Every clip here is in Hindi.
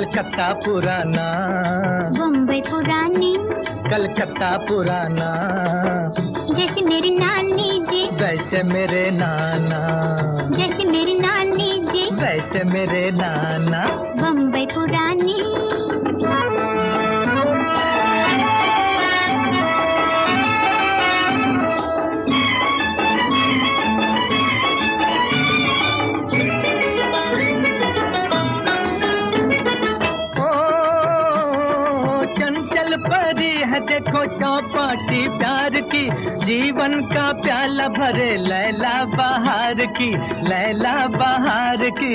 कलकत्ता पुराना, बम्बई पुरानी, कलकत्ता पुराना। जैसे मेरी नानी जी, वैसे मेरे नाना, जैसे मेरी नानी जी, वैसे मेरे नाना। बम्बई पुरानी। देखो चौपाटी प्यार की, जीवन का प्याला भरे लैला बहार की, लैला बहार की।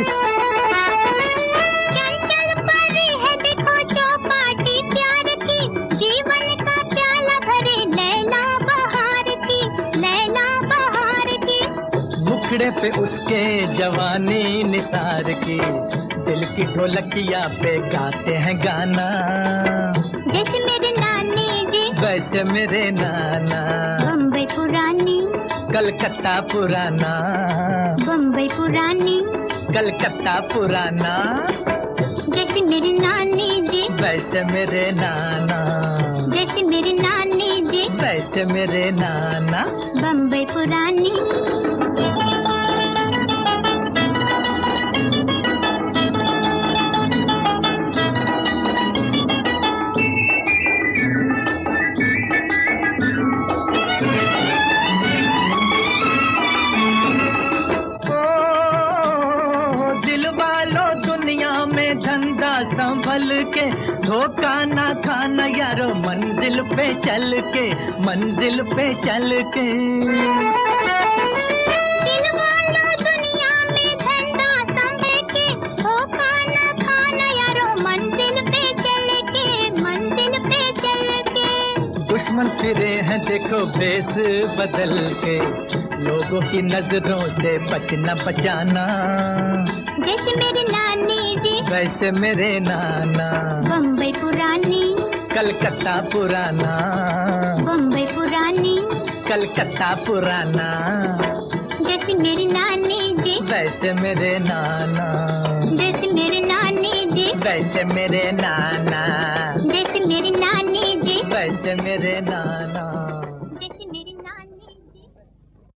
चंचल परी है देखो चौपाटी प्यार की, जीवन का प्याला भरे लैला बहार की, लैला बहार की। मुखड़े पे उसके जवानी निसार की, दिल की ढोलकिया पे गाते हैं गाना। जैसे मेरे नानी जी, वैसे मेरे नाना। बम्बई पुरानी, कलकत्ता पुराना, बम्बई पुरानी, कलकत्ता पुराना। जैसे मेरी नानी जी, वैसे मेरे नाना, जैसे मेरी नानी जी, वैसे मेरे नाना। बम्बई पुरानी। संभल के धोखा ना खाना यारो, मंजिल पे चल के, मंजिल पे चल के। दिल वालों दुनिया में झंडा संभल के, धोखा ना खाना यारो, मंजिल पे चल के, मंजिल पे चल के। दुश्मन फिरे हैं देखो भेष बदल के, लोगों की नजरों से बचना बचाना। जैसे मेरी नानी जी, वैसे मेरे नाना। बम्बई पुरानी, कलकत्ता पुराना, बम्बई पुरानी, कलकत्ता पुराना। जैसे मेरी नानी जी, वैसे मेरे नाना, जैसे मेरी नानी जी, वैसे मेरे नाना।